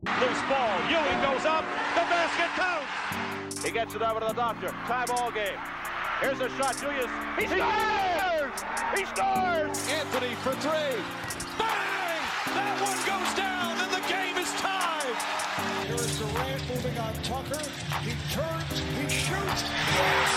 Loose ball. Ewing goes up. The basket counts. He gets it over to the doctor. Tie ball game. Here's a shot. Julius. He scores! He scores! Anthony for three. Bang! That one goes down, and the game is tied. Here is Durant moving on Tucker. He turns. He shoots. Yes!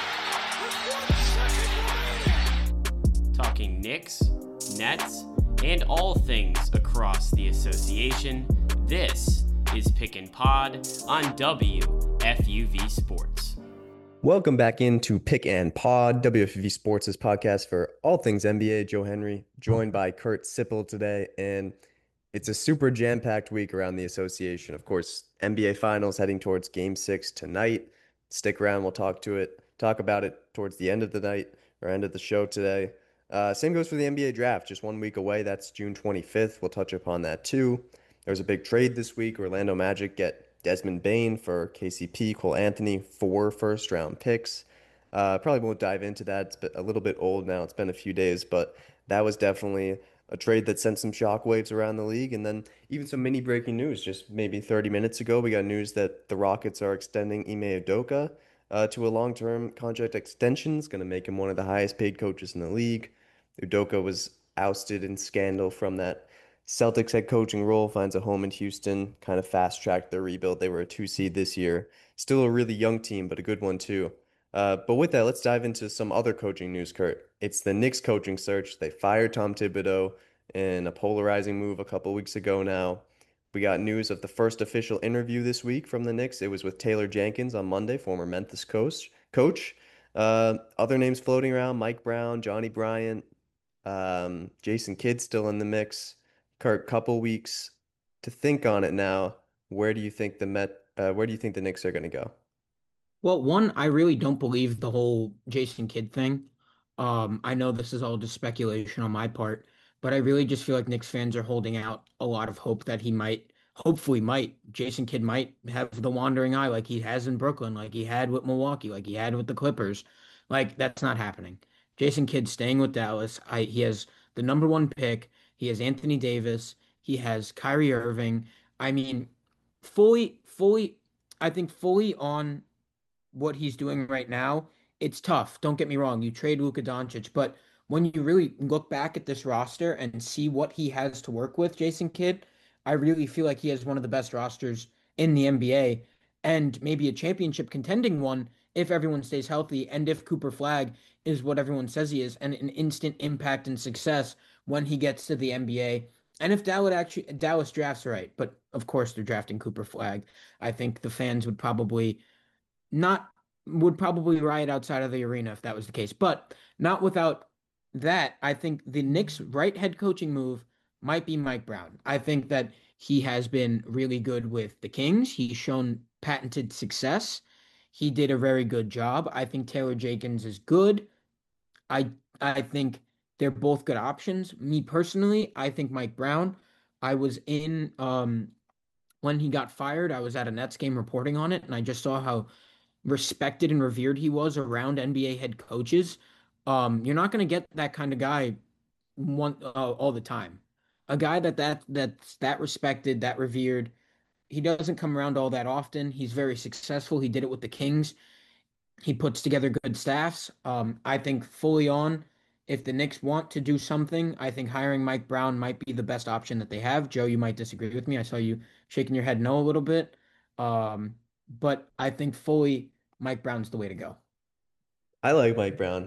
With 1 second remaining. Talking Knicks, Nets, and all things across the association. This is Pick and Pod on WFUV Sports. Welcome back into Pick and Pod, WFUV Sports' podcast for all things NBA. Joe Henry, joined by Kurt Sippel today, and it's a super jam-packed week around the association. Of course, NBA Finals heading towards Game 6 tonight. Stick around, we'll talk about it towards the end of the night or end of the show today. Same goes for the NBA draft, just 1 week away. That's June 25th. We'll touch upon that too. There was a big trade this week. Orlando Magic get Desmond Bane for KCP, Cole Anthony, 4 first-round picks. Probably won't dive into that. It's a little bit old now. It's been a few days, but that was definitely a trade that sent some shockwaves around the league. And then even some mini breaking news. Just maybe 30 minutes ago, we got news that the Rockets are extending Ime Udoka to a long-term contract extension. It's going to make him one of the highest-paid coaches in the league. Udoka was ousted in scandal from that Celtics head coaching role, finds a home in Houston, kind of fast-tracked their rebuild. They were a 2 seed this year. Still a really young team, but a good one too. But with that, let's dive into some other coaching news, Kurt. It's the Knicks coaching search. They fired Tom Thibodeau in a polarizing move a couple weeks ago now. We got news of the first official interview this week from the Knicks. It was with Taylor Jenkins on Monday, former Memphis coach. Other names floating around, Mike Brown, Johnny Bryant, Jason Kidd still in the mix. Kurt, couple weeks to think on it now. Where do you think the Knicks are going to go? Well, one, I really don't believe the whole Jason Kidd thing. I know this is all just speculation on my part, but I really just feel like Knicks fans are holding out a lot of hope that Jason Kidd might have the wandering eye like he has in Brooklyn, like he had with Milwaukee, like he had with the Clippers. Like, that's not happening. Jason Kidd staying with Dallas. He has the number 1 pick. He has Anthony Davis. He has Kyrie Irving. I mean, I think fully on what he's doing right now, it's tough. Don't get me wrong. You trade Luka Doncic, but when you really look back at this roster and see what he has to work with, Jason Kidd, I really feel like he has one of the best rosters in the NBA and maybe a championship contending one if everyone stays healthy and if Cooper Flag is what everyone says he is and an instant impact and success when he gets to the NBA. And if Dallas drafts right, but of course they're drafting Cooper Flag, I think the fans not would probably riot outside of the arena if that was the case. But not without that, I think the Knicks' right head coaching move might be Mike Brown. I think that he has been really good with the Kings. He's shown patented success. He did a very good job. I think Taylor Jenkins is good. I think they're both good options. Me personally, I think Mike Brown. I was in when he got fired, I was at a Nets game reporting on it, and I just saw how respected and revered he was around NBA head coaches. You're not going to get that kind of guy all the time. A guy that's that respected, that revered. He doesn't come around all that often. He's very successful. He did it with the Kings. He puts together good staffs. I think fully on, if the Knicks want to do something, I think hiring Mike Brown might be the best option that they have. Joe, you might disagree with me. I saw you shaking your head no a little bit. But I think fully Mike Brown's the way to go. I like Mike Brown.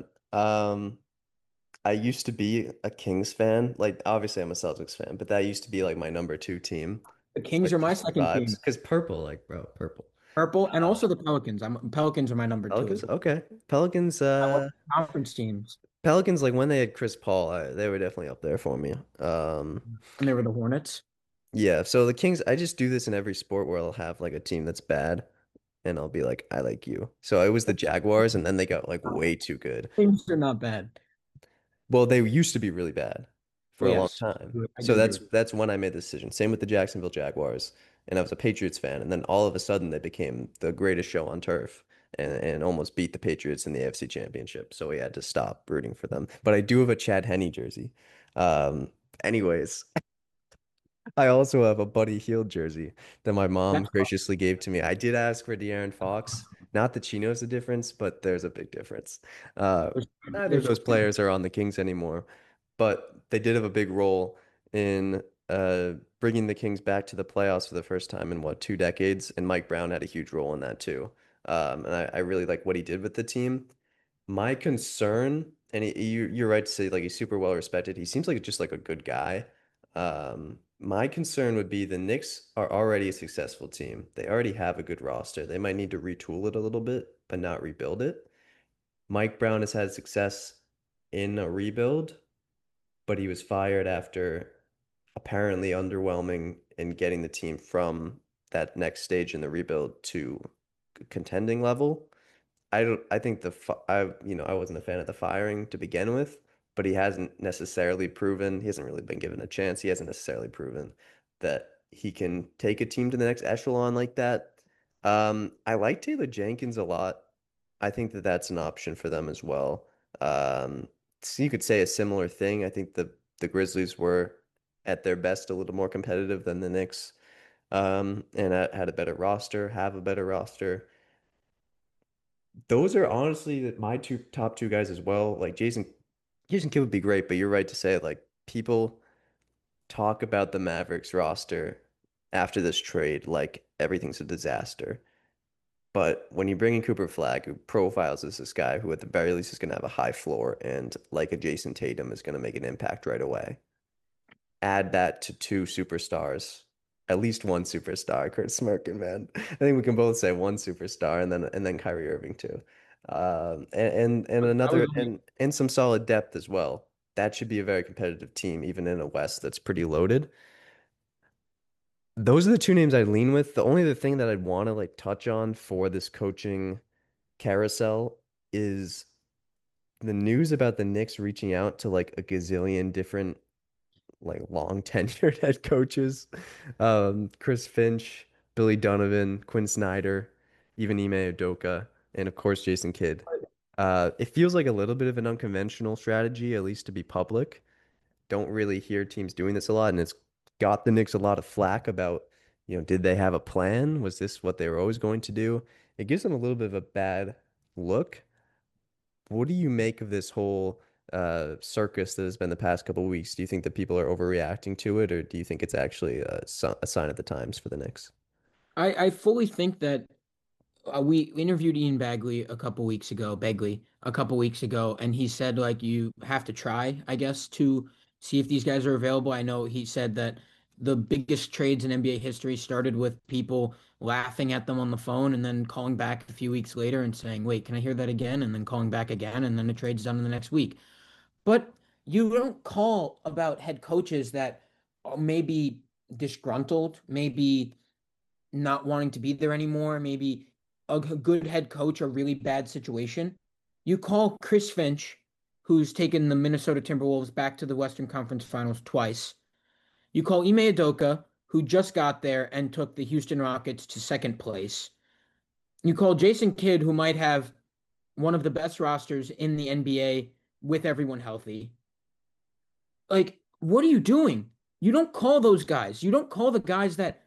I used to be a Kings fan. Like, obviously I'm a Celtics fan, but that used to be like my number 2 team. The Kings Like are my just the second team. vibes. Because purple, like bro, purple. Purple, and also the Pelicans. Pelicans are my number 2 Pelicans, as well. okay. Pelicans, I love conference teams. Pelicans, like when they had Chris Paul, they were definitely up there for me. And they were the Hornets. Yeah. So the Kings, I just do this in every sport where I'll have like a team that's bad, and I'll be like, I like you. So it was the Jaguars, and then they got like way too good. Kings are not bad. Well, they used to be really bad for Well, a long yes, time. I So do agree. that's when I made the decision. Same with the Jacksonville Jaguars, and I was a Patriots fan, and then all of a sudden they became the greatest show on turf. And almost beat the Patriots in the AFC Championship. So we had to stop rooting for them. But I do have a Chad Henne jersey. Anyways, I also have a Buddy Hield jersey that my mom That's graciously gave to me. I did ask for De'Aaron Fox. Not that she knows the difference, but there's a big difference. Uh, there's, Neither of there's those players are on the Kings anymore, but they did have a big role in bringing the Kings back to the playoffs for the first time in what, 2 decades, and Mike Brown had a huge role in that too. And I really like what he did with the team. My concern, and you're right to say like he's super well respected. He seems like just like a good guy. My concern would be the Knicks are already a successful team. They already have a good roster. They might need to retool it a little bit, but not rebuild it. Mike Brown has had success in a rebuild, but he was fired after apparently underwhelming in getting the team from that next stage in the rebuild to contending level. I think I wasn't a fan of the firing to begin with, but he hasn't necessarily proven, he hasn't really been given a chance. He hasn't necessarily proven that he can take a team to the next echelon like that. I like Taylor Jenkins a lot. I think that that's an option for them as well. So you could say a similar thing. I think the Grizzlies were at their best a little more competitive than the Knicks, and had a better roster, have a better roster. Those are honestly my top two guys as well. Like Jason Kidd would be great, but you're right to say like people talk about the Mavericks roster after this trade like everything's a disaster. But when you bring in Cooper Flag, who profiles as this guy who at the very least is going to have a high floor and like a Jason Tatum is going to make an impact right away, add that to two superstars, at least one superstar. Kurt smirking, man. I think we can both say one superstar, and then Kyrie Irving too, and I was another only and some solid depth as well. That should be a very competitive team, even in a West that's pretty loaded. Those are the two names I lean with. The only other thing that I'd want to like touch on for this coaching carousel is the news about the Knicks reaching out to like a gazillion different like long tenured head coaches. Chris Finch, Billy Donovan, Quinn Snyder, even Ime Udoka, and of course Jason Kidd. It feels like a little bit of an unconventional strategy, at least to be public. Don't really hear teams doing this a lot, and it's got the Knicks a lot of flack about, did they have a plan? Was this what they were always going to do? It gives them a little bit of a bad look. What do you make of this whole circus that has been the past couple of weeks? Do you think that people are overreacting to it, or do you think it's actually a sign of the times for the Knicks? I fully think that we interviewed Ian Begley a couple weeks ago, and he said like you have to try, I guess, to see if these guys are available. I know he said that the biggest trades in NBA history started with people laughing at them on the phone and then calling back a few weeks later and saying, "Wait, can I hear that again?" and then calling back again, and then the trade's done in the next week. But you don't call about head coaches that are maybe disgruntled, maybe not wanting to be there anymore, maybe a good head coach, a really bad situation. You call Chris Finch, who's taken the Minnesota Timberwolves back to the Western Conference Finals twice. You call Ime Udoka, who just got there and took the Houston Rockets to second place. You call Jason Kidd, who might have one of the best rosters in the NBA with everyone healthy. Like, what are you doing? You don't call those guys. You don't call the guys that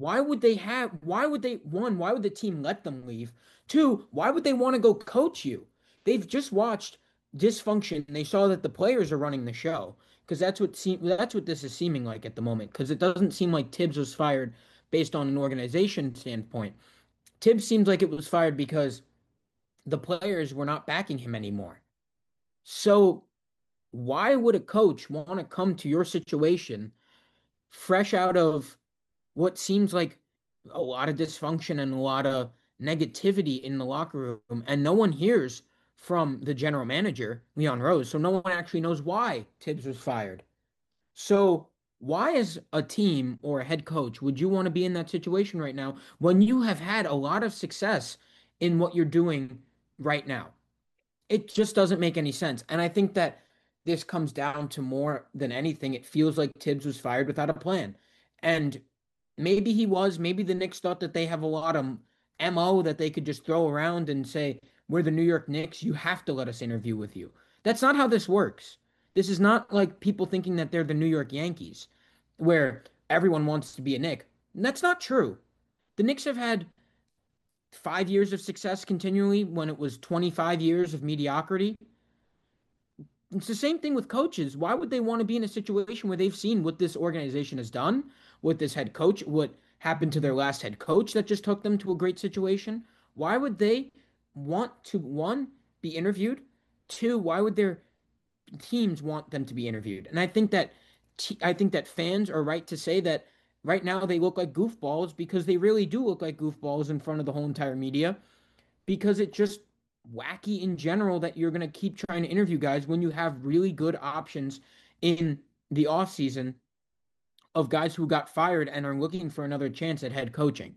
why would the team let them leave? Two, why would they want to go coach you? They've just watched dysfunction and they saw that the players are running the show because that's what this is seeming like at the moment because it doesn't seem like Tibbs was fired based on an organization standpoint. Tibbs seems like it was fired because the players were not backing him anymore. So why would a coach want to come to your situation fresh out of what seems like a lot of dysfunction and a lot of negativity in the locker room, and no one hears from the general manager, Leon Rose, so no one actually knows why Tibbs was fired. So why, as a team or a head coach, would you want to be in that situation right now when you have had a lot of success in what you're doing right now? It just doesn't make any sense. And I think that this comes down to more than anything. It feels like Tibbs was fired without a plan. And maybe he was. Maybe the Knicks thought that they have a lot of MO that they could just throw around and say, we're the New York Knicks. You have to let us interview with you. That's not how this works. This is not like people thinking that they're the New York Yankees, where everyone wants to be a Knick. And that's not true. The Knicks have had 5 years of success continually when it was 25 years of mediocrity. It's the same thing with coaches. Why would they want to be in a situation where they've seen what this organization has done with this head coach, what happened to their last head coach that just took them to a great situation? Why would they want to, one, be interviewed? Two, why would their teams want them to be interviewed? And I think that fans are right to say that right now they look like goofballs because they really do look like goofballs in front of the whole entire media because it just wacky in general that you're going to keep trying to interview guys when you have really good options in the offseason of guys who got fired and are looking for another chance at head coaching.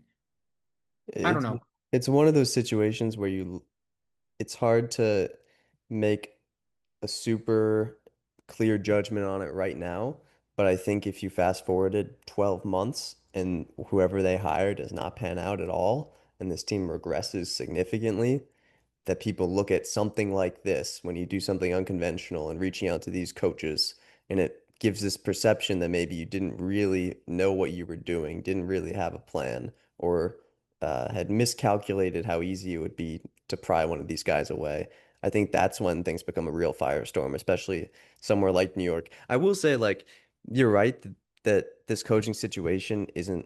I don't It's know. it's one of those situations where it's hard to make a super clear judgment on it right now, but I think if you fast forwarded 12 months and whoever they hire does not pan out at all, and this team regresses significantly, that people look at something like this when you do something unconventional and reaching out to these coaches, and it gives this perception that maybe you didn't really know what you were doing, didn't really have a plan, or had miscalculated how easy it would be to pry one of these guys away. I think that's when things become a real firestorm, especially somewhere like New York. I will say, like, you're right that this coaching situation isn't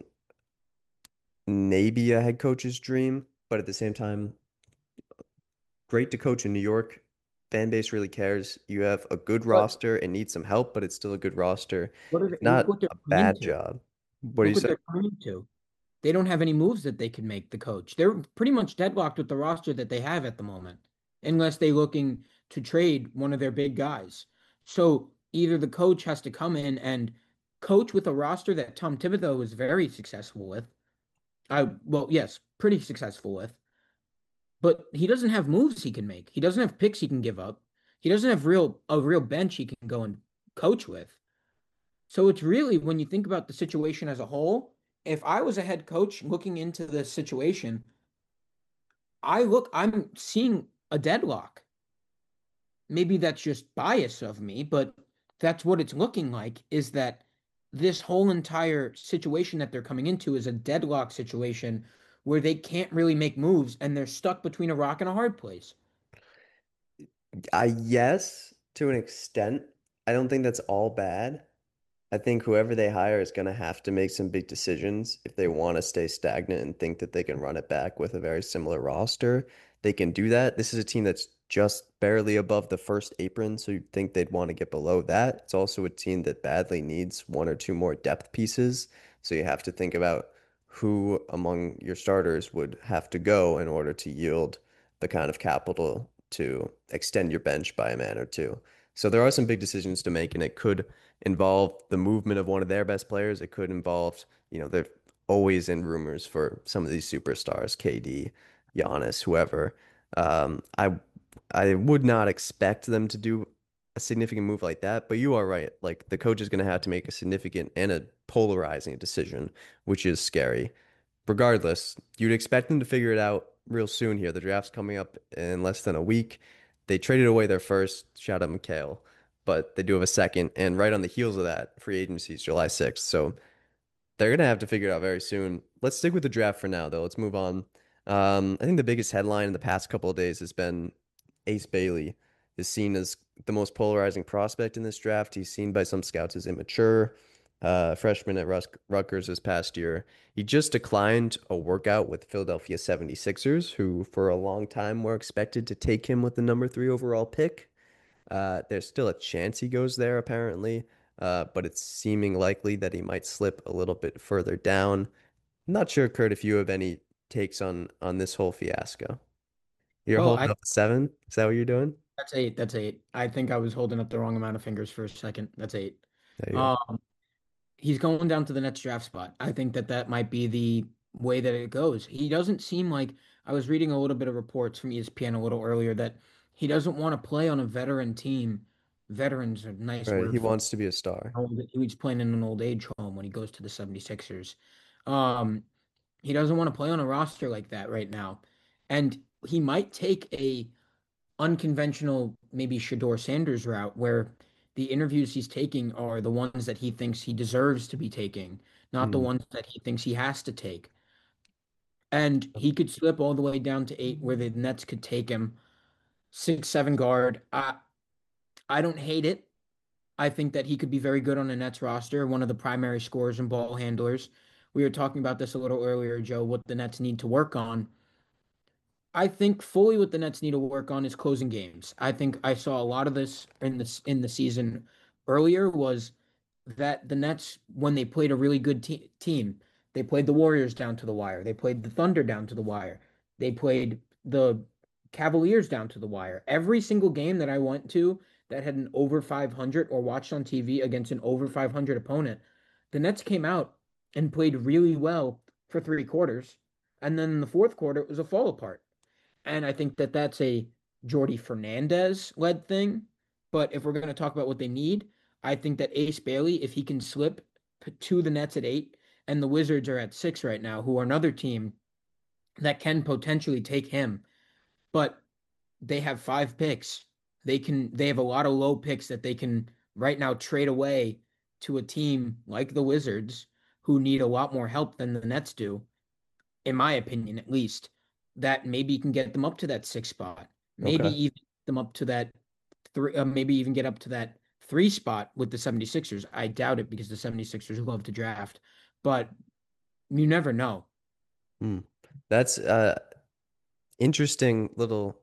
maybe a head coach's dream, but at the same time, great to coach in New York. Fan base really cares. You have a good But roster and need some help, but it's still a good roster. It's look not what they're a coming bad into. job. What do you Look what say? they're coming into. They don't have any moves that they can make, the coach. They're pretty much deadlocked with the roster that they have at the moment, unless they're looking to trade one of their big guys. So either the coach has to come in and coach with a roster that Tom Thibodeau is very successful with. Well, yes, pretty successful with, but he doesn't have moves he can make. He doesn't have picks he can give up. He doesn't have a real bench he can go and coach with. So it's really, when you think about the situation as a whole, if I was a head coach looking into this situation, I'm seeing a deadlock. Maybe that's just bias of me, but that's what it's looking like, is that this whole entire situation that they're coming into is a deadlock situation where they can't really make moves and they're stuck between a rock and a hard place. Yes, to an extent. I don't think that's all bad. I think whoever they hire is going to have to make some big decisions if they want to stay stagnant and think that they can run it back with a very similar roster. They can do that. This is a team that's just barely above the first apron, so you'd think they'd want to get below that. It's also a team that badly needs one or two more depth pieces, so you have to think about who among your starters would have to go in order to yield the kind of capital to extend your bench by a man or two. So there are some big decisions to make, and it could involve the movement of one of their best players. It could involve, they're always in rumors for some of these superstars, KD, Giannis, whoever. I would not expect them to do a significant move like that, but you are right. Like, the coach is going to have to make a significant and a polarizing decision, which is scary. Regardless, you'd expect them to figure it out real soon here. The draft's coming up in less than a week. They traded away their first, shout out McHale, but they do have a second. And right on the heels of that, free agency is July 6th. So they're going to have to figure it out very soon. Let's stick with the draft for now, though. Let's move on. I think the biggest headline in the past couple of days has been Ace Bailey is seen as the most polarizing prospect in this draft. He's seen by some scouts as immature. Freshman at Rutgers this past year. He just declined a workout with Philadelphia 76ers, who for a long time were expected to take him with the number 3 overall pick. There's still a chance he goes there, apparently, but it's seeming likely that he might slip a little bit further down. I'm not sure, Kurt, if you have any takes on this whole fiasco. You're Well, holding I up 7? Is that what you're doing? That's eight. That's eight. I think I was holding up the wrong amount of fingers for a second. That's eight. There you go. Um, he's going down to the Nets draft spot. I think that that might be the way that it goes. He doesn't seem like, I was reading a little bit of reports from ESPN a little earlier that he doesn't want to play on a veteran team. Veterans are a nice Right. He word for wants to be a star. he's playing in an old age home when he goes to the 76ers. Um, he doesn't want to play on a roster like that right now. And he might take a unconventional, maybe Shador Sanders route, where the interviews he's taking are the ones that he thinks he deserves to be taking, not the Hmm. ones that he thinks he has to take. And he could slip all the way down to 8 where the Nets could take him 6, 7 guard. I don't hate it. I think that he could be very good on a Nets roster, one of the primary scorers and ball handlers. We were talking about this a little earlier, Joe, what the Nets need to work on. I think fully what the Nets need to work on is closing games. I think I saw a lot of this in the season earlier was that the Nets, when they played a really good team, they played the Warriors down to the wire. They played the Thunder down to the wire. They played the Cavaliers down to the wire. Every single game that I went to that had an over 500 or watched on TV against an over 500 opponent, the Nets came out and played really well for 3 quarters. And then in the fourth quarter, it was a fall apart. And I think that that's a Jordy Fernandez led thing. But if we're going to talk about what they need, I think that Ace Bailey, if he can slip to the Nets at 8, and the Wizards are at 6 right now, who are another team that can potentially take him, but they have 5 picks. They have a lot of low picks that they can right now trade away to a team like the Wizards who need a lot more help than the Nets do, in my opinion, at least, that maybe can get them up to that 6 spot. Maybe Okay. even get them up to that three, maybe even get up to that 3 spot with the 76ers. I doubt it because the 76ers love to draft, but you never know. Hmm. That's interesting little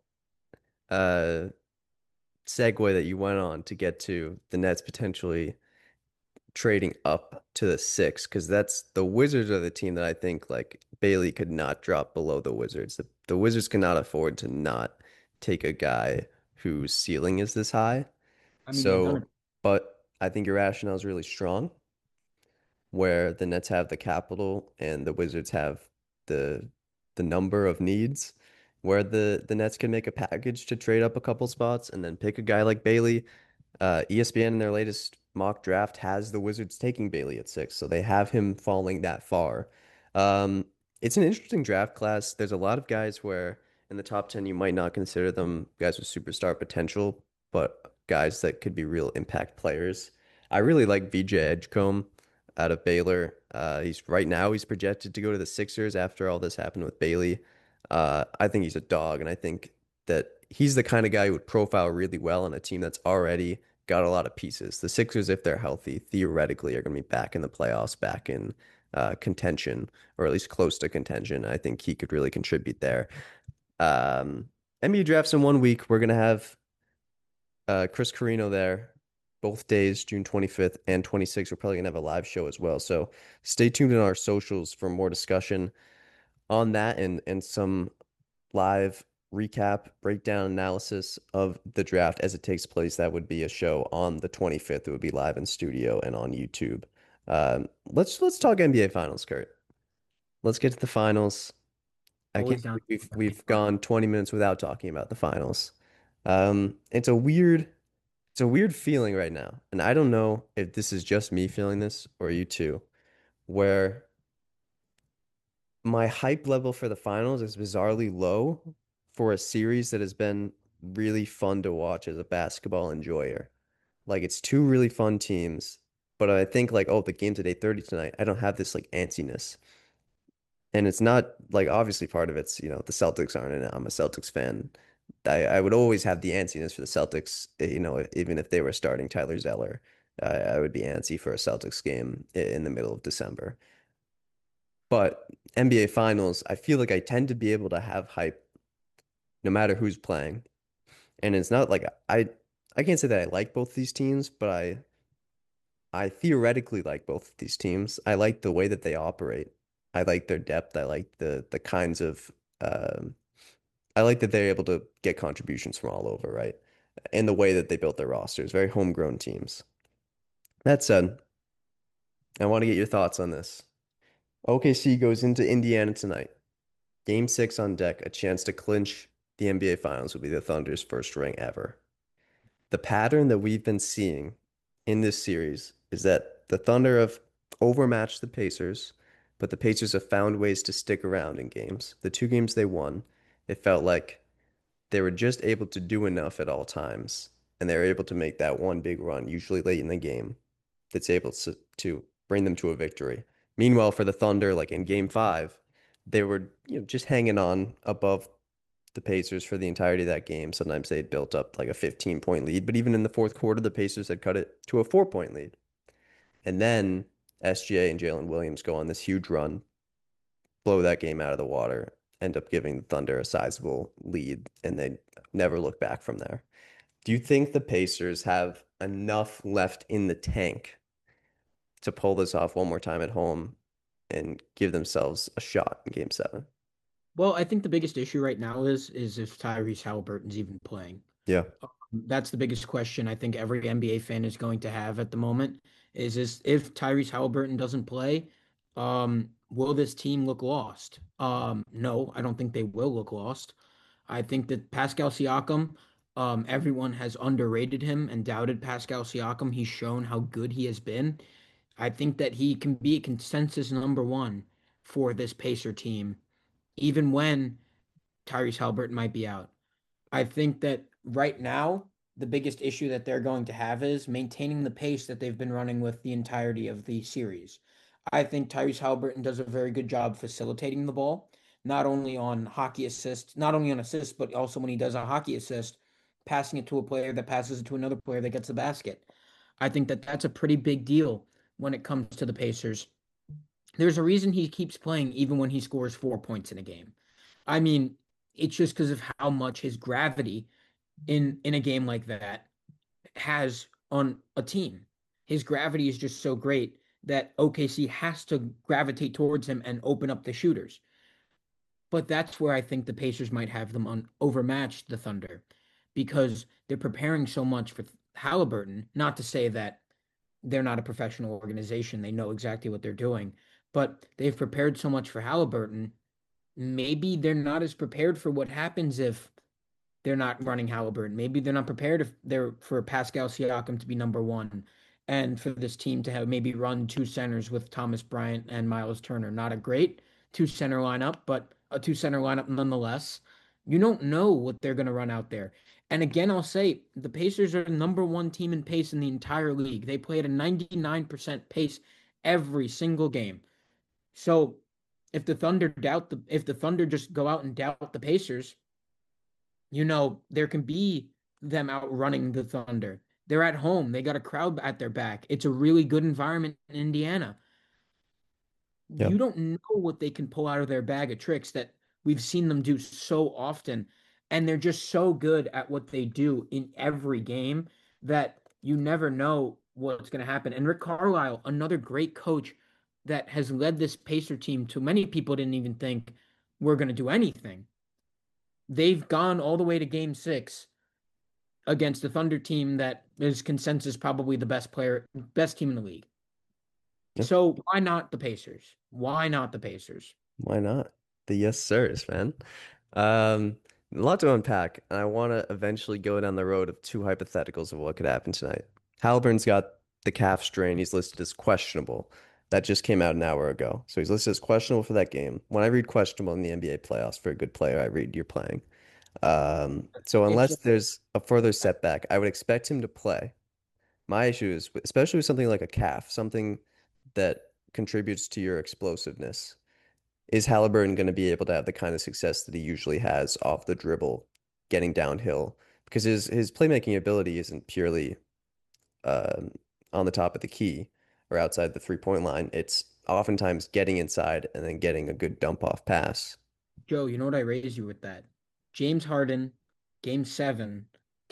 uh segue that you went on to get to the Nets potentially trading up to the 6 because that's the Wizards are the team that I think like Bailey could not drop below the Wizards. The Wizards cannot afford to not take a guy whose ceiling is this high. I mean, they've done So, it. but I think your rationale is really strong, where the Nets have the capital and the Wizards have the the number of needs, where the Nets can make a package to trade up a couple spots and then pick a guy like Bailey. ESPN in their latest mock draft has the Wizards taking Bailey at 6, so they have him falling that far. Um, it's an interesting draft class. There's a lot of guys where in the top 10 you might not consider them guys with superstar potential, but guys that could be real impact players. I really like VJ Edgecombe out of Baylor. He's right now he's projected to go to the Sixers after all this happened with Bailey. I think he's a dog, and I think that he's the kind of guy who would profile really well on a team that's already got a lot of pieces. The Sixers, if they're healthy, theoretically are going to be back in the playoffs, back in contention, or at least close to contention. I think he could really contribute there. NBA drafts in 1 week. We're going to have Chris Carino there both days, June 25th and 26th. We're probably going to have a live show as well. So stay tuned in our socials for more discussion on that and some live recap, breakdown, analysis of the draft as it takes place. That would be a show on the 25th. It would be live in studio and on YouTube. Let's talk NBA Finals, Kurt. Let's get to the finals. I can't Always believe down. we've gone 20 minutes without talking about the finals. It's a weird feeling right now, and I don't know if this is just me feeling this or you too, where my hype level for the finals is bizarrely low for a series that has been really fun to watch as a basketball enjoyer. Like it's two really fun teams, but I think like, oh, the game's at 8:30 tonight. I don't have this like antsiness. And it's not like obviously part of it's, the Celtics aren't in it. I'm a Celtics fan. I would always have the antsiness for the Celtics, even if they were starting Tyler Zeller. I would be antsy for a Celtics game in the middle of December. But NBA Finals, I feel like I tend to be able to have hype no matter who's playing. And it's not like I can't say that I like both these teams, but I theoretically like both of these teams. I like the way that they operate. I like their depth. I like the kinds of I like that they're able to get contributions from all over, right? And the way that they built their rosters, very homegrown teams. That said, I want to get your thoughts on this. OKC goes into Indiana tonight. Game 6 on deck, a chance to clinch the NBA Finals will be the Thunder's first ring ever. The pattern that we've been seeing in this series is that the Thunder have overmatched the Pacers, but the Pacers have found ways to stick around in games. The 2 games they won, it felt like they were just able to do enough at all times and they're able to make that one big run, usually late in the game, that's able to bring them to a victory. Meanwhile, for the Thunder, like in Game 5, they were just hanging on above the Pacers for the entirety of that game. Sometimes they had built up like a 15-point lead, but even in the fourth quarter, the Pacers had cut it to a 4-point lead. And then SGA and Jalen Williams go on this huge run, blow that game out of the water, end up giving the Thunder a sizable lead, and they never look back from there. Do you think the Pacers have enough left in the tank to pull this off one more time at home and give themselves a shot in Game 7? Well, I think the biggest issue right now is if Tyrese Halliburton's even playing. Yeah. That's the biggest question I think every NBA fan is going to have at the moment is if Tyrese Halliburton doesn't play, will this team look lost? No, I don't think they will look lost. I think that Pascal Siakam, everyone has underrated him and doubted Pascal Siakam. He's shown how good he has been. I think that he can be a consensus number one for this Pacer team, even when Tyrese Halliburton might be out. I think that right now, the biggest issue that they're going to have is maintaining the pace that they've been running with the entirety of the series. I think Tyrese Halliburton does a very good job facilitating the ball, not only on hockey assists, not only on assists, but also when he does a hockey assist, passing it to a player that passes it to another player that gets the basket. I think that that's a pretty big deal when it comes to the Pacers. There's a reason he keeps playing even when he scores 4 points in a game. I mean, it's just because of how much his gravity in a game like that has on a team. His gravity is just so great that OKC has to gravitate towards him and open up the shooters. But that's where I think the Pacers might have them overmatched the Thunder because they're preparing so much for Halliburton. Not to say that they're not a professional organization, they know exactly what they're doing, but they've prepared so much for Halliburton. Maybe they're not as prepared for what happens if they're not running Halliburton. Maybe they're not prepared if they're for Pascal Siakam to be number one and for this team to have maybe run two centers with Thomas Bryant and Miles Turner. Not a great two center lineup, but a two center lineup nonetheless. You don't know what they're going to run out there. And again, I'll say the Pacers are the number one team in pace in the entire league. They play at a 99% pace every single game. So if the Thunder just go out and doubt the Pacers, there can be them outrunning the Thunder. They're at home. They got a crowd at their back. It's a really good environment in Indiana. Yeah. You don't know what they can pull out of their bag of tricks that we've seen them do so often. And they're just so good at what they do in every game that you never know what's going to happen. And Rick Carlisle, another great coach that has led this Pacer team to many people didn't even think we're going to do anything. They've gone all the way to game 6 against the Thunder team that is consensus probably the best team in the league. Yeah. So why not the Pacers? Why not the Pacers? Why not? The yes sirs, man. A lot to unpack, and I want to eventually go down the road of two hypotheticals of what could happen tonight. Halliburton's got the calf strain. He's listed as questionable. That just came out an hour ago. So he's listed as questionable for that game. When I read questionable in the NBA playoffs for a good player, I read you're playing. So unless there's a further setback, I would expect him to play. My issue is, especially with something like a calf, something that contributes to your explosiveness, is Halliburton going to be able to have the kind of success that he usually has off the dribble, getting downhill? Because his playmaking ability isn't purely on the top of the key or outside the 3-point line. It's oftentimes getting inside and then getting a good dump off pass. Joe, you know what I raise you with that? James Harden, game 7,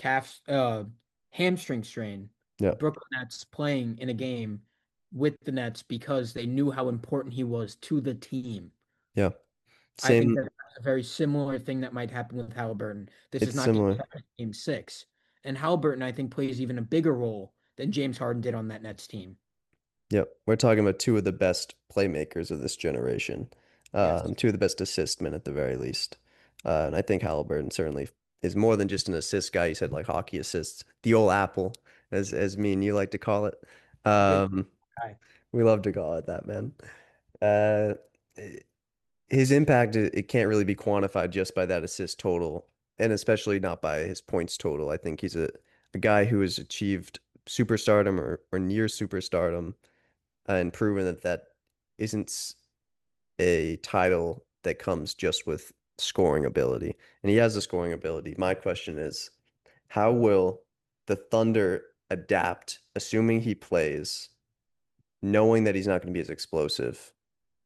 hamstring strain. Yeah. Brooklyn Nets playing in a game with the Nets because they knew how important he was to the team. Yeah. I think Same. that's a very similar thing that might happen with Halliburton. This is It's not similar. game 6. And Halliburton, I think, plays even a bigger role than James Harden did on that Nets team. Yep. We're talking about two of the best playmakers of this generation. Yes. Two of the best assist men at the very least. And I think Halliburton certainly is more than just an assist guy. He said like hockey assists, the old apple, as me and you like to call it. Guy. We love to call it that, man. Uh, his impact, it can't really be quantified just by that assist total, and especially not by his points total. I think he's a guy who has achieved superstardom or near superstardom and proven that that isn't a title that comes just with scoring ability. And he has the scoring ability. My question is, how will the Thunder adapt, assuming he plays, knowing that he's not going to be as explosive?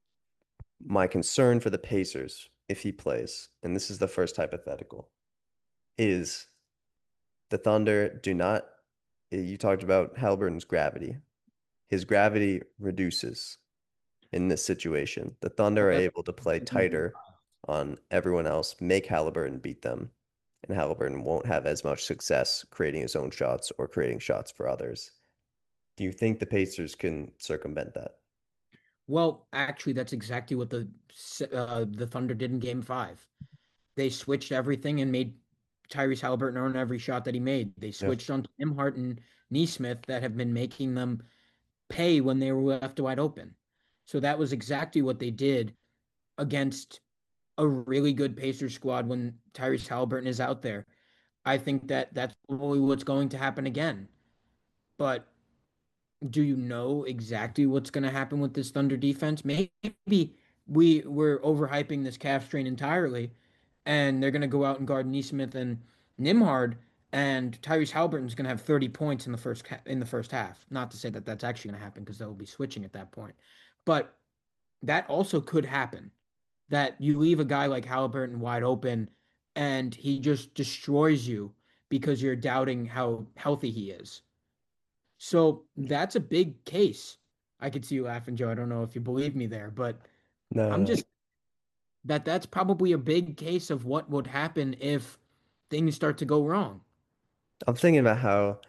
My concern for the Pacers, if he plays, and this is the first hypothetical, is the Thunder do not, you talked about Halliburton's gravity. His gravity reduces in this situation. The Thunder are able to play tighter on everyone else, make Halliburton beat them, and Halliburton won't have as much success creating his own shots or creating shots for others. Do you think the Pacers can circumvent that? Well, actually, that's exactly what the Thunder did in Game 5. They switched everything and made Tyrese Halliburton earn every shot that he made. They Yeah. switched on Nembhard and Nesmith that have been making them pay when they were left wide open. So that was exactly what they did against a really good Pacers squad when Tyrese Halliburton is out there. I think that that's probably what's going to happen again. But do you know exactly what's going to happen with this Thunder defense? Maybe we're overhyping this calf strain entirely, and they're going to go out and guard Nesmith and Nimhard, and Tyrese Halliburton's going to have 30 points in the first half. Not to say that that's actually going to happen because they'll be switching at that point, but that also could happen. That you leave a guy like Halliburton wide open, and he just destroys you because you're doubting how healthy he is. So that's a big case. I could see you laughing, Joe. I don't know if you believe me there, but I'm No, just that's probably a big case of what would happen if things start to go wrong. I'm thinking about how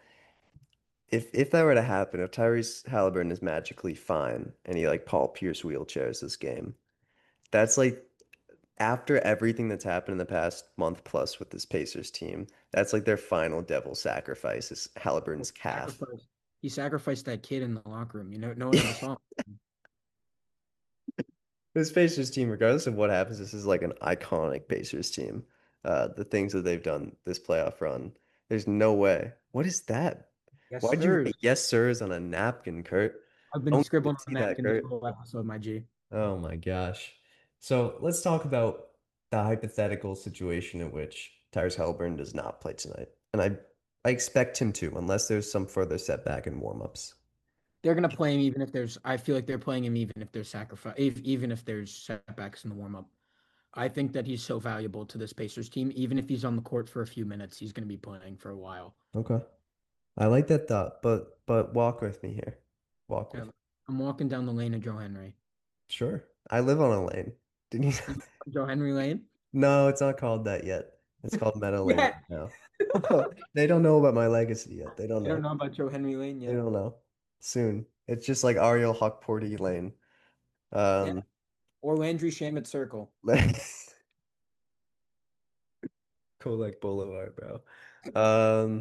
if that were to happen, if Tyrese Halliburton is magically fine and he like Paul Pierce wheelchairs this game, that's like after everything that's happened in the past month plus with this Pacers team, that's like their final devil sacrifice is Halliburton's calf. Sacrifice. He sacrificed that kid in the locker room. You know, no one ever saw him. This Pacers team, regardless of what happens, this is like an iconic Pacers team. The things that they've done this playoff run, there's no way. What is that? Yes, Why'd you sir. write yes sirs on a napkin, Kurt? I've been Don't scribbling see on that, napkin this Kurt. whole episode, my G. Oh my gosh. So let's talk about the hypothetical situation in which Tyrese Halliburton does not play tonight. And I expect him to, unless there's some further setback in warmups. They're gonna play him even if there's. I feel like they're playing him even if there's sacrifice, even if there's setbacks in the warm up. I think that he's so valuable to this Pacers team. Even if he's on the court for a few minutes, he's gonna be playing for a while. Okay. I like that thought, but walk with me here. Walk with Yeah, me. I'm walking down the lane of Joe Henry. Sure. I live on a lane. Didn't you? Joe Henry Lane? No, it's not called that yet. It's called Meadow Lane Yeah. right now. They don't know about my legacy yet. They don't I don't know. know about Joe Henry Lane They yet. don't know. Soon. It's just like Ariel Huckporty Lane. Yeah. Um, Or Landry Shamet Circle. Kolek Boulevard, bro. Um,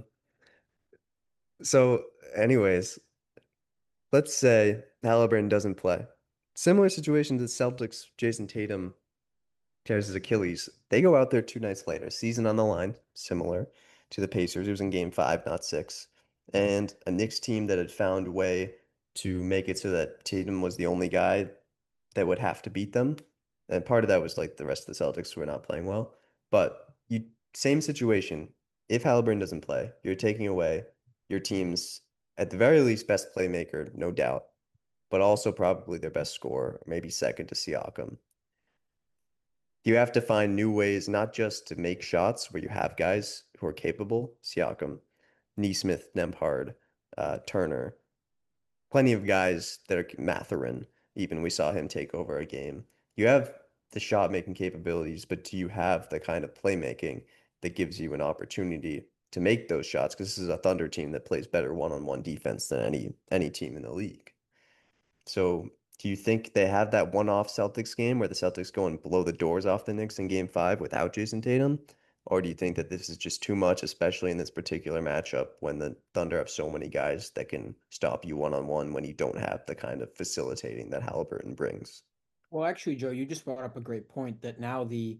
so anyways, let's say Halliburton doesn't play. Similar situation to the Celtics, Jason Tatum tears his Achilles. They go out there 2 nights later, season on the line, similar to the Pacers. It was in game 5, not 6. And a Knicks team that had found a way to make it so that Tatum was the only guy that would have to beat them. And part of that was like the rest of the Celtics who were not playing well. But you same situation. If Halliburton doesn't play, you're taking away your team's at the very least best playmaker, no doubt, but also probably their best scorer, maybe second to Siakam. You have to find new ways, not just to make shots where you have guys who are capable, Siakam, Nesmith, Nembhard, Turner, plenty of guys that are Mathurin. Even we saw him take over a game. You have the shot making capabilities, but do you have the kind of playmaking that gives you an opportunity to make those shots? Because this is a Thunder team that plays better one-on-one defense than any team in the league. So do you think they have that one-off Celtics game where the Celtics go and blow the doors off the Knicks in game 5 without Jason Tatum? Or do you think that this is just too much, especially in this particular matchup when the Thunder have so many guys that can stop you one-on-one when you don't have the kind of facilitating that Halliburton brings? Well, actually, Joe, you just brought up a great point that now the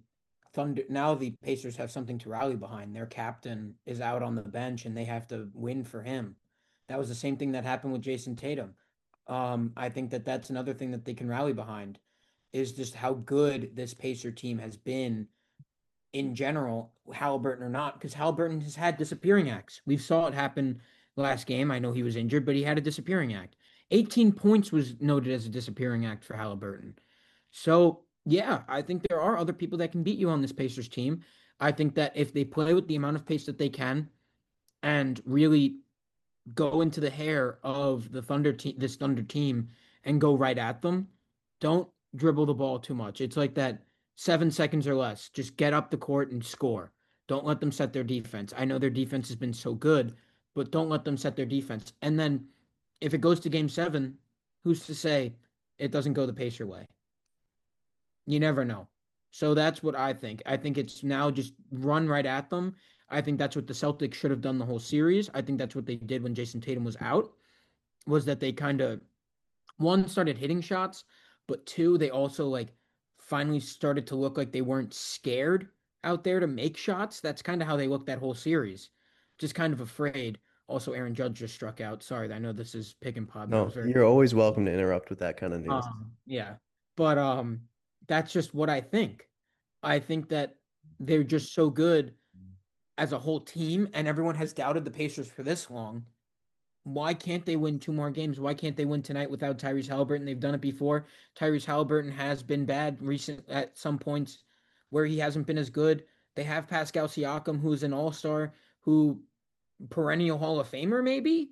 the Pacers have something to rally behind. Their captain is out on the bench and they have to win for him. That was the same thing that happened with Jason Tatum. I think that that's another thing that they can rally behind is just how good this Pacer team has been in general, Halliburton or not, because Halliburton has had disappearing acts. We saw it happen last game. I know he was injured, but he had a disappearing act. 18 points was noted as a disappearing act for Halliburton. So, yeah, I think there are other people that can beat you on this Pacers team. I think that if they play with the amount of pace that they can and really go into the hair of the this Thunder team and go right at them, don't dribble the ball too much. It's like that 7 seconds or less. Just get up the court and score. Don't let them set their defense. I know their defense has been so good, but don't let them set their defense. And then if it goes to game 7, who's to say it doesn't go the Pacer way? You never know. So that's what I think. I think it's now just run right at them. I think that's what the Celtics should have done the whole series. I think that's what they did when Jason Tatum was out, was that they kind of, one, started hitting shots, but two, they also like finally started to look like they weren't scared out there to make shots. That's kind of how they looked that whole series. Just kind of afraid. Also, Aaron Judge just struck out. Sorry, I know this is pick and pod. No, you're always welcome to interrupt with that kind of news. Yeah. But that's just what I think. I think that they're just so good as a whole team, and everyone has doubted the Pacers for this long. Why can't they win 2 more games? Why can't they win tonight without Tyrese Halliburton? They've done it before. Tyrese Halliburton has been bad at some points where he hasn't been as good. They have Pascal Siakam, who's an all-star, who perennial Hall of Famer, maybe.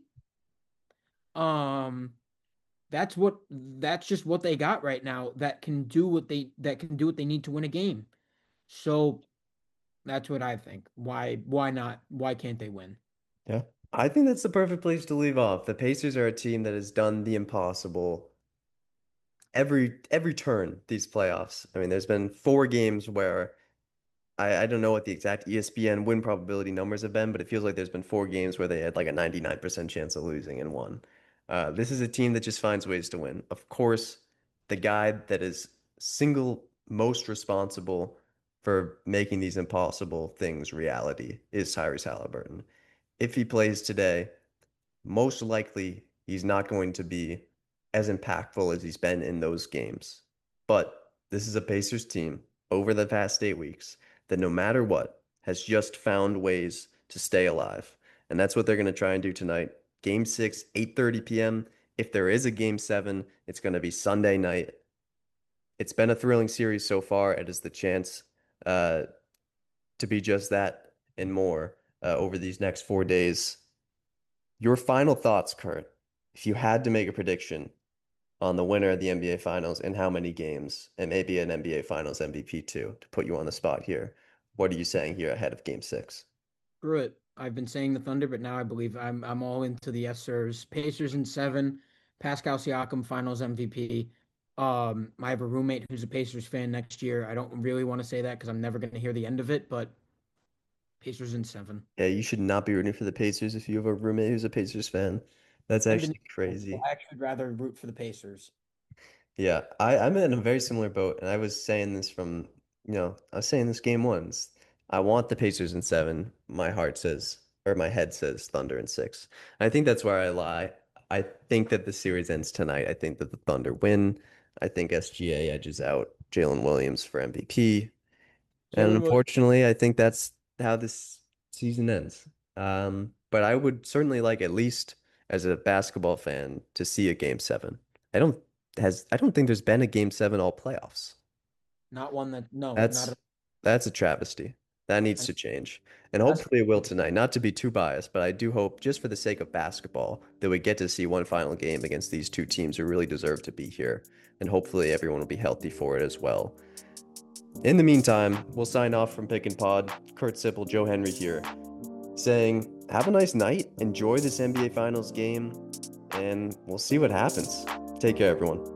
That's just what they got right now that can do what they need to win a game. So that's what I think. Why not? Why can't they win? Yeah. I think that's the perfect place to leave off. The Pacers are a team that has done the impossible every turn these playoffs. I mean, there's been 4 games where I don't know what the exact ESPN win probability numbers have been, but it feels like there's been 4 games where they had like a 99% chance of losing and won. This is a team that just finds ways to win. Of course, the guy that is single most responsible for making these impossible things reality is Tyrese Halliburton. If he plays today, most likely he's not going to be as impactful as he's been in those games. But this is a Pacers team over the past 8 weeks that no matter what has just found ways to stay alive. And that's what they're going to try and do tonight. Game 6, 8:30 p.m. If there is a game 7, it's going to be Sunday night. It's been a thrilling series so far. It is the chance to be just that and more over these next 4 days. Your final thoughts, Kurt, if you had to make a prediction on the winner of the NBA Finals and how many games, and maybe an NBA Finals MVP too, to put you on the spot here, what are you saying here ahead of Game 6? Screw it. I've been saying the Thunder, but now I believe I'm all into the yes sirs. Pacers in 7, Pascal Siakam Finals MVP. I have a roommate who's a Pacers fan next year. I don't really want to say that because I'm never going to hear the end of it, but Pacers in 7. Yeah, you should not be rooting for the Pacers if you have a roommate who's a Pacers fan. That's actually crazy. I actually would rather root for the Pacers. Yeah, I'm in a very similar boat, and I was saying this from, I was saying this game 1. I want the Pacers in 7. My heart says, or my head says Thunder in 6. I think that's where I lie. I think that the series ends tonight. I think that the Thunder win. I think SGA edges out Jalen Williams for MVP. And unfortunately, I think that's how this season ends. But I would certainly like, at least as a basketball fan, to see a game 7. I don't think there's been a game 7 all playoffs. Not one that That's a travesty. That needs to change. And hopefully it will tonight. Not to be too biased, but I do hope, just for the sake of basketball, that we get to see one final game against these 2 teams who really deserve to be here. And hopefully everyone will be healthy for it as well. In the meantime, we'll sign off from Pick and Pod. Kurt Sipple, Joe Henry here, saying have a nice night. Enjoy this NBA Finals game, and we'll see what happens. Take care, everyone.